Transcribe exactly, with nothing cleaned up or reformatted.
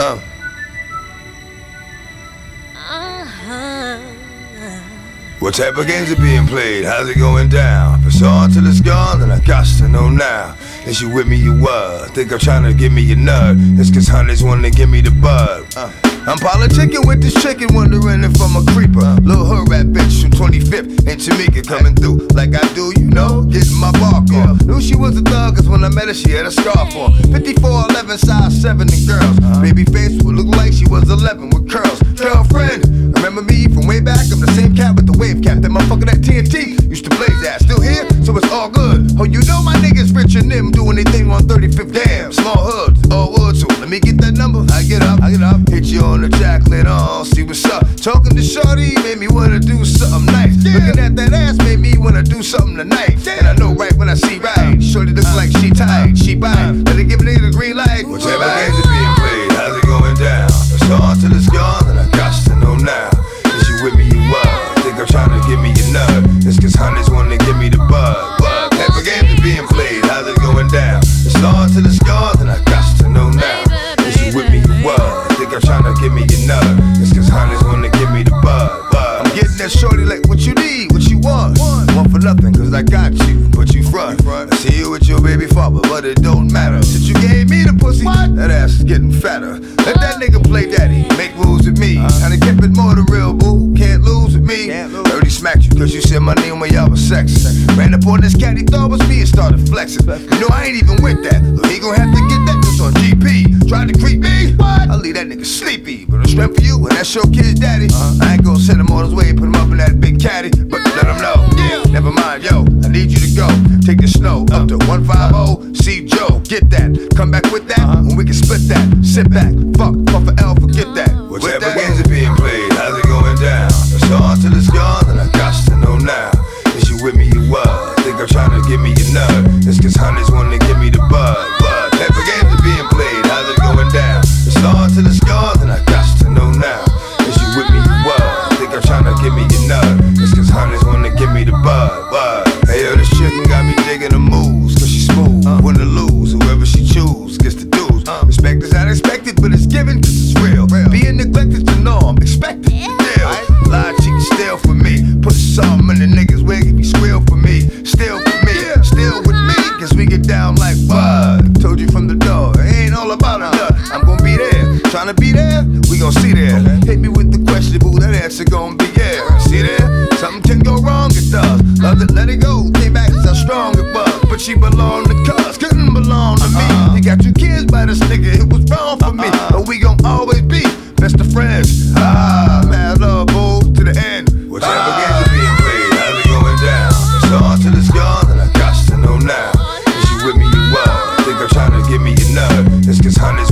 Uh. What type of games are being played? How's it going down? If it's on till it's gone, then I got to know now. Is you with me, you what? Think I'm trying to give me a nut? It's cause honeys wanna give me the bud. uh. I'm politicking with this chicken, wondering if I'm a creeper. Little hood rat bitch from twenty-fifth and Tamika coming through like I do, you know, getting my bark on. Knew she was a thug cause when I met her she had a scarf on. fifty-four eleven, size seven and girls. Baby face would look like she was eleven with curls. Girlfriend, remember me from way back? I'm the same cat with the wave cap. That motherfucker that T N T used to blaze at. Still here, so it's all good. Oh, you know my niggas rich and them do anything on thirty-fifth. Damn, small hoods, all wood. So let me get that number. I get up, I get up, hit you on the jack later on, see what's up. Talking to shorty made me wanna do something nice. Yeah. Looking at that ass made me wanna do something tonight. Yeah. And I know right when I see right. Shorty looks uh, like she tight, she bite. Let it give a nigga the green light. Whatever games are being played, how's it going down? It's on till it's gone, and I got to know now. Is you with me, you what? Think I'm trying to give me a nut? It's cause honeys wanna give me the bud. What type of games are being played? How's it going down? It's on till it's gone, and I got to know now. Is you with me, you what? Think I'm trying to give me a nut? It's cause honeys wanna give me the bud. Bud. I'm getting that shorty like what you need, what you want. Want for nothing, cause I got you, but you front. I see you with your baby father, but it don't matter. Since you gave me the pussy, what? That ass is getting fatter. Let that nigga play daddy, make moves with me. Uh, and I kept it more the real boo, can't lose with me. Lose. Already smacked you cause you said my name when y'all was sexy. Ran up on this cat, he thought was me and started flexing. You know I ain't even with that, so he gon' have to get that just on G P. Tried to creep me, what? I'll leave that nigga sleepy. But I'm strength for you, and that's your kid's daddy. uh, I ain't gon' send him on his way, put him up in that big caddy. But let him know, yeah. Never mind, yo, I need you to go. Take the snow up to one fifty, see Joe, get that. Come back with that, uh-huh. and we can split that. Sit back, fuck, fuck for L, forget that. Whatever games are being played, how's it going down? It's on till it's gone, and I got to know now. Is you with me, you what? Think I'm trying to give me a nut? It's cause honeys wanna give me the bud. What type of games are being played? How's it going down? It's on till it's gone, and I got to know now. Is you with me, you what? Think I'm trying to give me a nut? It's cause honeys wanna give me the bud. What? Hey yo, this chicken got me digging the moves, cause she smooth. Uh, Win or lose, whoever she choose gets the dues. Uh, Respect is unexpected, but it's given cause it's real. real. Being neglected's the norm, expected yeah. the deal. Right? Lie, cheat, and steal for me. Put some in the niggas' wig if he squeal for me. Steal for me, yeah. Still with me, cause we get down like bud. Told you from the door, it ain't all about a nut. I'm gon' be there, tryna be there, we gon' see there. Okay. Hit me with the question, boo, that answer gon' be yeah. See there? Something can go wrong, it does. Love it, let it go, came back cause how strong it was. But she belonged to cuz, couldn't belong to me. uh-uh. You got two kids by this nigga, it was wrong for uh-uh. me. But we gon' always be best of friends. Ah, mad love, boo, to the end. Whatever ah. games are being played, how's it going down? It's on till it's gone, and I got to know now. Is you with me, you what? Think I'm trying to give me a nut? It's cause honey